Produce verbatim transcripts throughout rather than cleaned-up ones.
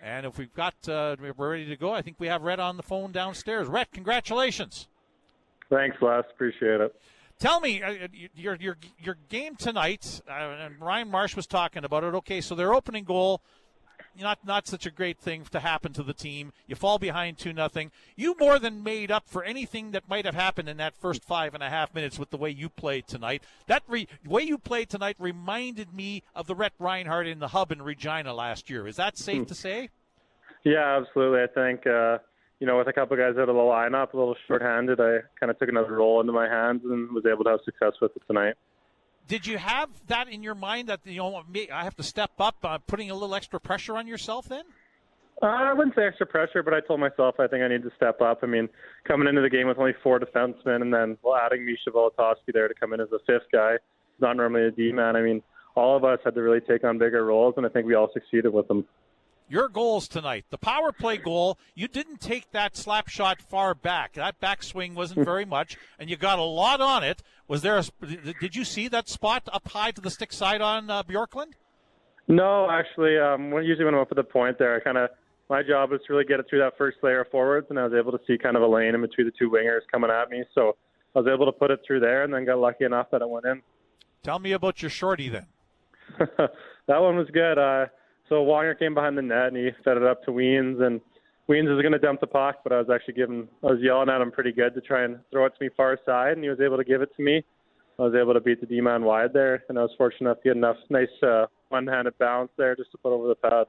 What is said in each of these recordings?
And if we've got, uh, we're ready to go, I think we have Rhett on the phone downstairs. Rhett, congratulations. Thanks, Les. Appreciate it. Tell me, uh, your your your game tonight, uh, and Ryan Marsh was talking about it. Okay, so their opening goal, not not such a great thing to happen to the team. You fall behind two nothing. You more than made up for anything that might have happened in that first five and a half minutes with the way you played tonight. That re, way you played tonight reminded me of the Rhett Reinhardt in the Hub in Regina last year. Is that safe to say? Yeah, absolutely. I think, uh, you know, with a couple guys out of the lineup, a little shorthanded, I kind of took another role into my hands and was able to have success with it tonight. Did you have that in your mind that, you know, I have to step up, uh, putting a little extra pressure on yourself then? Uh, I wouldn't say extra pressure, but I told myself I think I need to step up. I mean, coming into the game with only four defensemen and then well, adding Misha Volotovsky there to come in as a fifth guy, not normally a D-man. I mean, all of us had to really take on bigger roles, and I think we all succeeded with them. Your goals tonight, the power play goal, you didn't take that slap shot far back. That backswing wasn't very much, and you got a lot on it. Was there? A, did you see that spot up high to the stick side on uh, Bjorklund? No, actually, um, when, usually when I'm up at the point there, I kind of my job was to really get it through that first layer of forwards, and I was able to see kind of a lane in between the two wingers coming at me. So I was able to put it through there, and then got lucky enough that it went in. Tell me about your shorty then. That one was good. Uh, So Wonger came behind the net, and he fed it up to Weens, and Weens was going to dump the puck, but I was actually giving, I was yelling at him pretty good to try and throw it to me far side, and he was able to give it to me. I was able to beat the D-man wide there, and I was fortunate enough to get enough nice uh, one-handed bounce there just to put over the pad.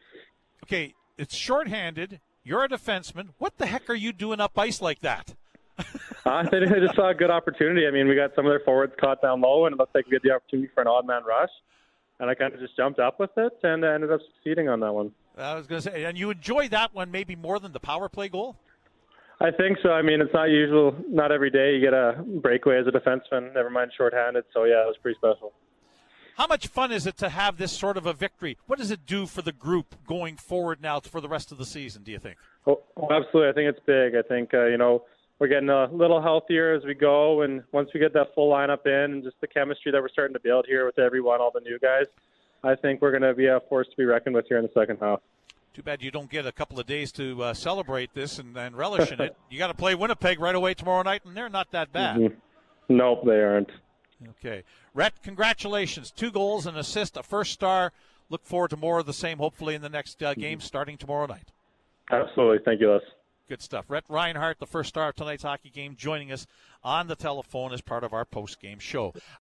Okay, it's shorthanded. You're a defenseman. What the heck are you doing up ice like that? uh, I just saw a good opportunity. I mean, we got some of their forwards caught down low, and it looked like we had the opportunity for an odd-man rush. And I kind of just jumped up with it and ended up succeeding on that one. I was going to say, and you enjoy that one maybe more than the power play goal? I think so. I mean, it's not usual. Not every day you get a breakaway as a defenseman, never mind shorthanded. So, yeah, it was pretty special. How much fun is it to have this sort of a victory? What does it do for the group going forward now for the rest of the season, do you think? Oh, absolutely. I think it's big. I think, uh, you know, we're getting a little healthier as we go, and once we get that full lineup in and just the chemistry that we're starting to build here with everyone, all the new guys, I think we're going to be a force to be reckoned with here in the second half. Too bad you don't get a couple of days to uh, celebrate this and, and relish in it. You got to play Winnipeg right away tomorrow night, and they're not that bad. Mm-hmm. Nope, they aren't. Okay. Rhett, congratulations. Two goals, an assist, a first star. Look forward to more of the same, hopefully, in the next uh, game starting tomorrow night. Absolutely. Thank you, Les. Good stuff. Rhett Reinhardt, the first star of tonight's hockey game, joining us on the telephone as part of our post-game show.